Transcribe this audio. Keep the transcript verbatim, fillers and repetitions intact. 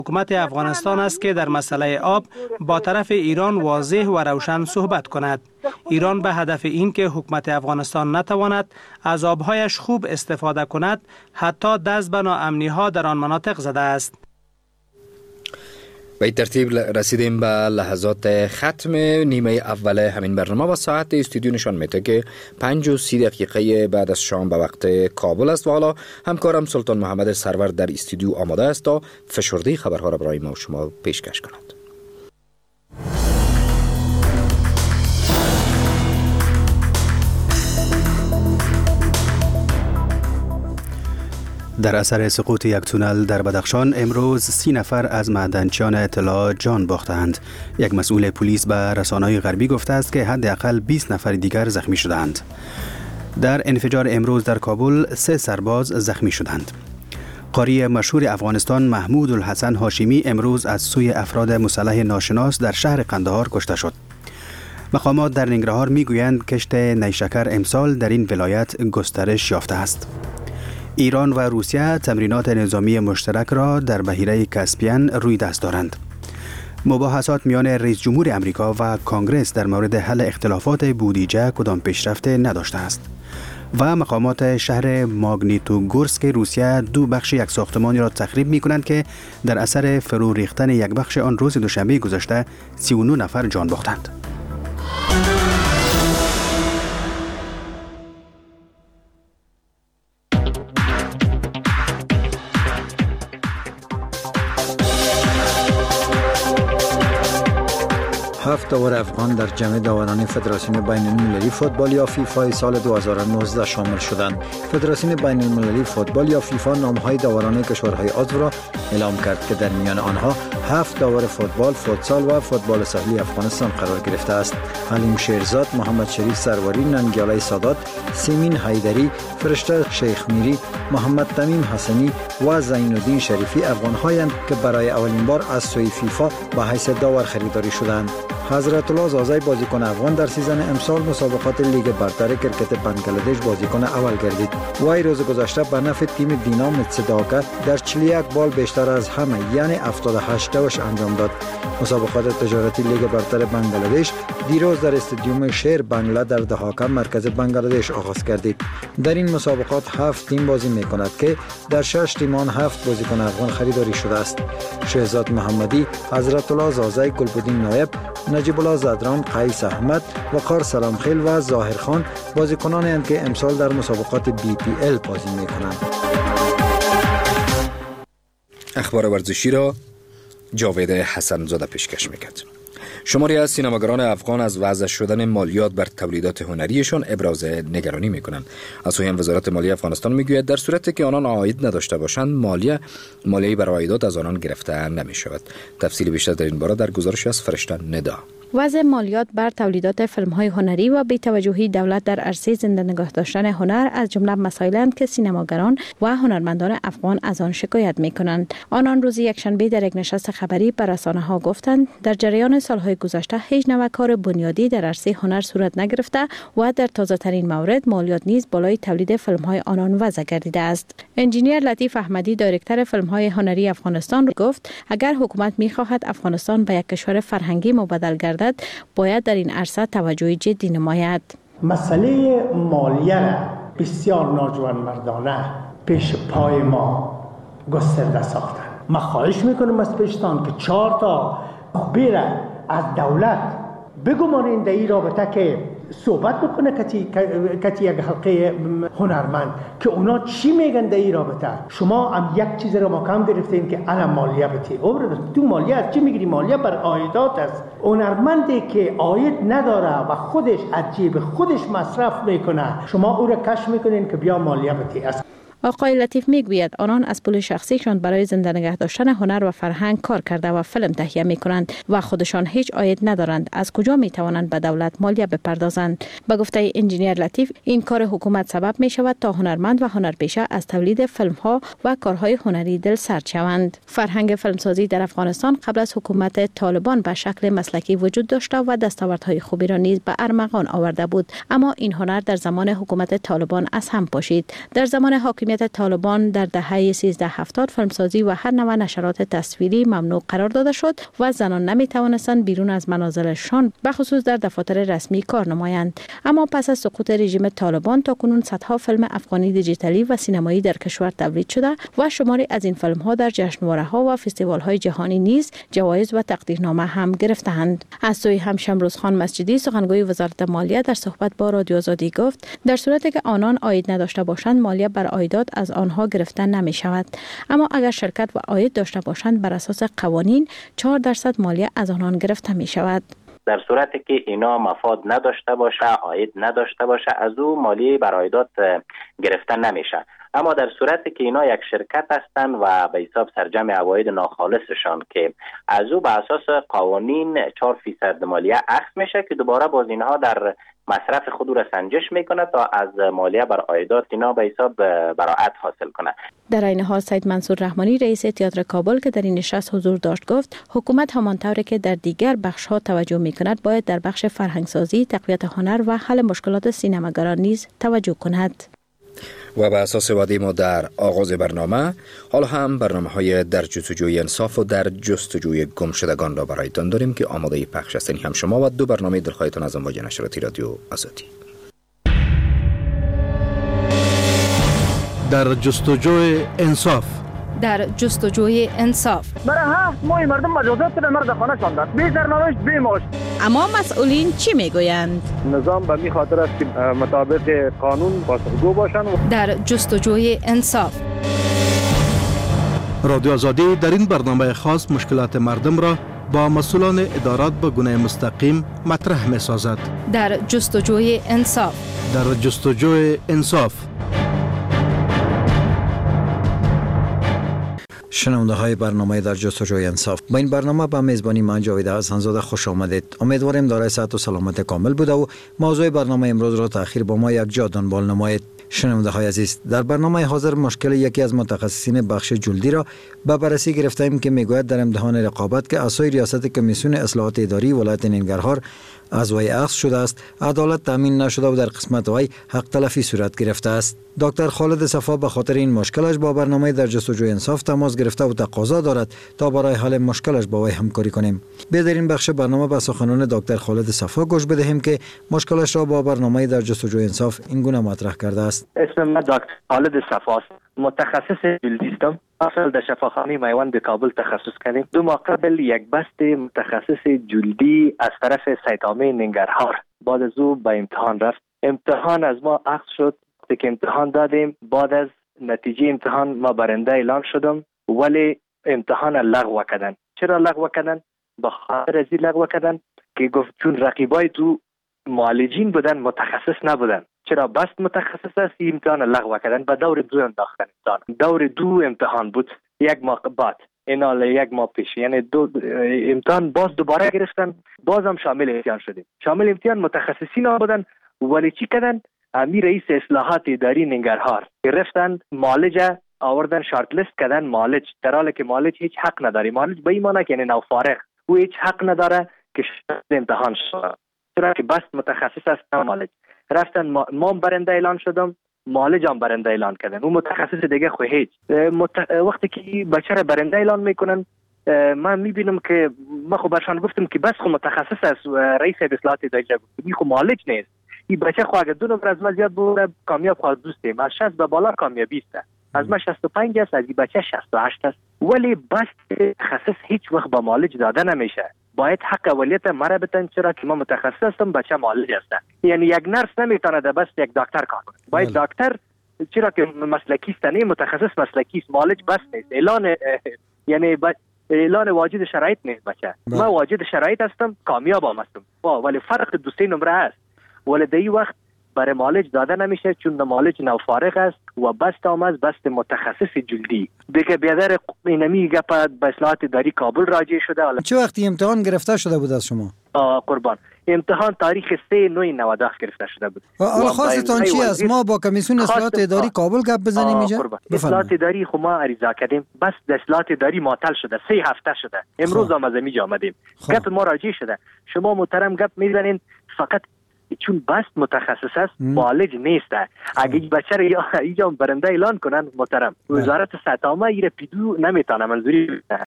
حکومت افغانستان است که در مسئله آب با طرف ایران واضح و روشن صحبت کند. ایران به هدف این که حکومت افغانستان نتواند از آبهایش خوب استفاده کند، حتی دست به ناامنی‌ها در آن مناطق زده است. به این ترتیب رسیدیم به لحظات ختم نیمه اول همین برنامه و ساعت استودیو نشان میده که پنج و سی دقیقه بعد از شام به وقت کابل است و حالا همکارم سلطان محمد سرور در استودیو آماده است تا فشرده خبرها را برای ما و شما پیشکش کند. در اثر سقوط یک تونل در بدخشان امروز سی نفر از معدنچیان اطلاع جان باختند. یک مسئول پلیس به رسانه‌های غربی گفته است که حداقل بیست نفر دیگر زخمی شدند. در انفجار امروز در کابل سه سرباز زخمی شدند. قاری مشهور افغانستان محمود الحسن هاشمی امروز از سوی افراد مسلح ناشناس در شهر قندهار کشته شد. مقامات در ننگرهار میگویند کشت نیشکر امسال در این ولایت گسترش یافته است. ایران و روسیه تمرینات نظامی مشترک را در بحیره کاسپین روی دست دارند. مباحثات میان رئیس جمهور امریکا و کانگرس در مورد حل اختلافات بودجه کدام پیشرفت نداشته است. و مقامات شهر ماگنیتوگورسک روسیه دو بخش یک ساختمانی را تخریب می کنند که در اثر فرو ریختن یک بخش آن روز دوشنبه گذشته سی و نه نفر جان باختند. هفت داور افغان در جمع داوران فدراسیون بین المللی فوتبال یا فیفا سال دو هزار و نوزده شامل شدند. فدراسیون بین المللی فوتبال یا فیفا نامهای داوران کشورهای عضو را اعلام کرد که در میان آنها هفت داور فوتبال، فوتسال و فوتبال ساحلی افغانستان قرار گرفته است. حلیم شیرزاد، محمد شریف سروری، ننگیاله سادات، سیمین حیدری، فرشته شیخ میری، محمد تمیم حسنی و زین الدین شریفی افغان‌هایند که برای اولین بار از سوی فیفا به حیث داور خریداری شدند. حضرت الله زازای بازیکن افغان در سیزن امسال مسابقات لیگ برتر کرکت بنگلادش بازیکن اول گردید. وی روز گذشته به نفع تیم دینام تسداکا در چهل و یک بال بیشتر از همه یعنی هفتاد و هشت دوش انجام داد. مسابقات تجارتی لیگ برتر بنگلادش دیروز در استادیوم شیر بنگلا در دهاکا مرکز بنگلادش آغاز گردید. در این مسابقات هفت تیم بازی می‌کند که در شش تیمان هفت بازیکن افغان خریداری شده است. شهزاد محمدی، حضرت الله زازای، گلبدین نایب، نجیب الله زدران، قیس احمد، وقار سلامخیل و ظاهر خان بازیکنانی هستند که امسال در مسابقات بی پی ال بازی می‌کنند. اخبار ورزشی را جاوید حسن زاده پیشکش می‌کرد. شماری از سینماگران افغان از وضع شدن مالیات بر تولیدات هنریشان ابراز نگرانی می‌کنند. از سوی وزارت مالیه افغانستان می‌گوید در صورتی که آنان عاید نداشته باشند مالیه مالیه بر عایدات از آنان گرفته نمی‌شود. تفصیل بیشتر در این باره در گزارشی از فرشته ندا. وضع مالیات بر تولیدات فیلم‌های هنری و بی‌توجهی دولت در عرصه زنده نگاه داشتن هنر از جمله مسائل‌اند که سینماگران و هنرمندان افغان از آن شکایت می‌کنند. آنان روز یکشنبه در یک نشست خبری به رسانه‌ها گفتند در جریان سال‌های گذشته هیچ نوع کار بنیادی در عرصه هنر صورت نگرفته و در تازه‌ترین مورد مالیات نیز بالای تولید فیلم‌های آنان وضع گردیده است. انجینیر لطیف احمدی دایرکتور فیلم‌های هنری افغانستان گفت اگر حکومت می‌خواهد افغانستان به یک کشور فرهنگی مبادل گردد باید در این عرصه توجه جدی نماید. مسئله مالیه را بسیار ناجوانمردانه پیش پای ما گسترده ساختن. من خواهش میکنم از پیشتان که چهار تا بیره از دولت بگمانین در این رابطه که صحبت بکنه کتی, کتی یک حلقه هنرمند که اونا چی میگن در این رابطه. شما هم یک چیز رو مکم گرفتین که الان مالیه بتی عمر تو مالیه از چی میگیری؟ مالیه بر عایدات است. هنرمندی که عاید نداره و خودش از جیب خودش مصرف میکنه شما او رو کش میکنین که بیا مالیه بتی است. آقای لطیف میگوید آنان از پول شخصیشان برای زنده نگه داشتن هنر و فرهنگ کار کرده و فیلم تهیه میکنند و خودشان هیچ عاید ندارند. از کجا میتوانند به دولت مالیه بپردازند؟ به گفته انجینیر لطیف این کار حکومت سبب می شود تا هنرمند و هنرپیشه از تولید فیلم ها و کارهای هنری دل سرد شوند. فرهنگ فیلمسازی در افغانستان قبل از حکومت طالبان به شکل مسلکی وجود داشته و دستاوردهای خوبی را نیز به ارمغان آورده بود، اما این هنر در زمان حکومت طالبان از هم پاشید. در زمان حاکمیت حاکمیت طالبان در دهه سیزده هفتاد فیلمسازی و هر نوع نشرات تصویری ممنوع قرار داده شد و زنان نمی توانستند بیرون از منازلشان به خصوص در دفاتر رسمی کار نمایند. اما پس از سقوط رژیم طالبان تا کنون صدها فیلم افغانی دیجیتالی و سینمایی در کشور تولید شده و شماری از این فیلم ها در جشنواره‌ها و فستیوال‌های جهانی نیز جوایز و تقدیرنامه هم گرفتند. از سوی هم شمروز خان مسجدی سخنگوی وزارت مالیه در صحبت با رادیو آزادی گفت در صورتی که آنان عاید نداشته باشند مالیه بر عایدات از آنها گرفته نمی شود، اما اگر شرکت و عاید داشته باشند بر اساس قوانین چهار درصد مالیه از آنان گرفته می شود. در صورتی که اینا مفاد نداشته باشه، عاید نداشته باشه، از او مالیه بر عایدات گرفته نمیشه. اما در صورتی که اینا یک شرکت هستند و به حساب سرجم عواید ناخالصشان که از او به اساس قوانین چهار فیصد مالیه اخذ میشه که دوباره باز اینها در مصرف خود را سنجش میکنه تا از مالیه بر عایدات اینا به حساب براءت حاصل کنه. در این حال سید منصور رحمانی رئیس تئاتر کابل که در این نشست حضور داشت گفت حکومت همانطوری که در دیگر بخش‌ها توجه میکند باید در بخش فرهنگسازی، تقویت هنر و حل مشکلات سینماگران نیز توجه کند. و به اساس وعده ما در آغاز برنامه، حالا هم برنامه های در جستجوی انصاف و در جستجوی گمشدگان را برایتان داریم که آماده پخش هستین هم شما و دو برنامه دلخواهتان از امواج نشراتی رادیو آزادی. در جستجوی انصاف در جستجوی انصاف برای هفت ماه مردم مجازات به مرد خانه شاندند، بی سرنوشت بی معاش. اما مسئولین چی میگویند؟ نظام به می خاطر است که مطابق قانون پاسخگو باشند. در جستجوی انصاف رادیو آزادی در این برنامه خاص مشکلات مردم را با مسئولان ادارات به گونه مستقیم مطرح می سازد. در جستجوی انصاف در جستجوی انصاف شنونده های برنامه در جستجوی انصاف، با این برنامه به میزبانی من جاوید حسن‌زاده خوش آمدید. امیدواریم دارای صحت و سلامت کامل بوده و موضوع برنامه امروز را تأخیر با ما یک جا دنبال نمایید. شنونده های عزیز، در برنامه حاضر مشکل یکی از متخصصین بخش جلدی را به بررسی گرفتیم که میگوید در امتحان رقابت که از سوی ریاست کمیسیون اصلاحات اداری ولایت ننگرهار از وی اخذ شده است، عدالت تامین نشده و در قسمت وی حق تلفی صورت گرفته است. دکتر خالد صفا به خاطر این مشکلش با برنامه در جستجوی انصاف تماس گرفته و تقاضا دارد تا برای حل مشکلش با وی همکاری کنیم. به در این بخش برنامه به سخنان دکتر خالد صفا گوش بدهیم که مشکلش را با برنامه در جستجوی انصاف این گونه مطرح کرده است. اسم من دکتر خالد صفا است. متخصص جلدی هستم. اصل در شفاخانه میوند کابل تخصص کردیم. دو ماه قبل یک بست متخصص جلدی از طرف سیتامه ننگرهار بعد از او به امتحان رفت. امتحان از ما اخذ شد. که امتحان دادیم، بعد از نتیجه امتحان ما برنده اعلام شدم، ولی امتحان لغو کردن. چرا لغو کردن؟ به خاطر از این لغو کردن که گفت چون رقیبای تو معالجین بودن، متخصص نبودن. چرا بست متخصص است، امتحان لغو کردن. به دور دو انداختن امتحان. دور دو امتحان بود، یک ماه بعد، اینال یک ماه پیش، یعنی دو امتحان باز دوباره گرفتن، باز هم شامل امتحان شدیم. شامل امتحان متخصصین بودن، ولی چی کردن؟ امیر رئیس اصلاحات اداری ننگرهار گرفتن معالج آوردن، شارت لیست کردن معالج، در حالی که معالج هیچ حق نداره. معالج به این معنی که یعنی نوفارغ، او هیچ حق نداره که امتحان شد، چرا که بس متخصص است. معالج رفتن، ما, ما برنده اعلان شدم، معالج هم برنده اعلان کردن. اون متخصص دیگه خو هیچ مت... وقتی که بچه را برنده اعلان میکنن، من میبینم که ما خو برشان گفتم که بس خو متخصص است، رئیس اصلاحات اداری گفت خو معالج نیست. این بچه خو اگر دو نمبر از ما زیاد بود کامیاب خواهد دوستیم. از شصت به بالا کامیابی است. از ما شصت و پنج است، از این بچه شصت و هشت است. ولی بس تخصص هیچ وقت با معالج داده نمیشه. باید حق اولیت مرا بتن، چرا که ما متخصص هستم، بچه معالج است. یعنی یک نرس نمیتونه بس یک دکتر کار کنه. باید دکتر، چرا که مسلکی است، نه متخصص مسلکی است، معالج بس نیست. اعلان یعنی اعلان واجد شرایط نیست بچه. ما واجد شرایط هستم، کامیاب هم هستم. ولی فرق دو سه نمره است. ولی در این وقت برای معالج داده نمیشه، چون معالج نوفارغ است و بست هم است، بست متخصص جلدی. دیگه بیادر اینمی گپ به اصلاحات اداری کابل راجع شده. چه وقتی امتحان گرفته شده بود از شما؟ آه قربان، امتحان تاریخ سه نوی نود گرفته شده بود. حالا خواستتان چی است؟ ما با کمیسیون اصلاحات اداری کابل گپ بزنیم اینجا؟ اصلاحات اداری خو ما عریضه کردیم، بس اصلاحات اداری معطل شده، سه هفته شده. امروز هم از اینجا آمدیم. گپ ما راجع شده. شما محترم گپ میزنین، فقط چون بس متخصص است بالج نیست. اگه این بچه رو اینجا برنده اعلان کنن محترم وزارت سطامه ایره پیدو نمیتونه منظوری